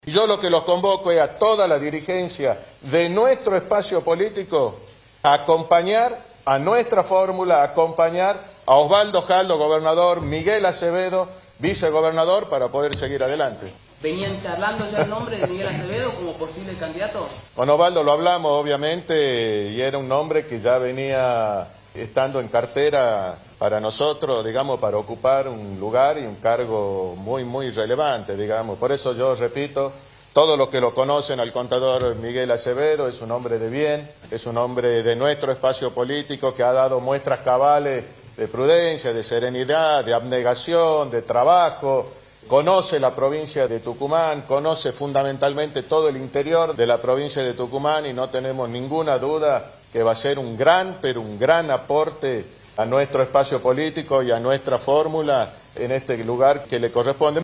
Yo lo que los convoco es a toda la dirigencia de nuestro espacio político a acompañar a nuestra fórmula, a acompañar a Osvaldo Jaldo, gobernador, Miguel Acevedo, vicegobernador, para poder seguir adelante. ¿Venían charlando ya el nombre de Miguel Acevedo como posible candidato? Con Osvaldo lo hablamos, obviamente, y era un nombre que ya venía estando en cartera para nosotros, digamos, para ocupar un lugar y un cargo muy relevante, digamos. Por eso yo repito, todos los que lo conocen al contador Miguel Acevedo es un hombre de bien, es un hombre de nuestro espacio político que ha dado muestras cabales de prudencia, de serenidad, de abnegación, de trabajo. Conoce la provincia de Tucumán, conoce fundamentalmente todo el interior de la provincia de Tucumán y no tenemos ninguna duda que va a ser un gran, pero un gran aporte a nuestro espacio político y a nuestra fórmula en este lugar que le corresponde.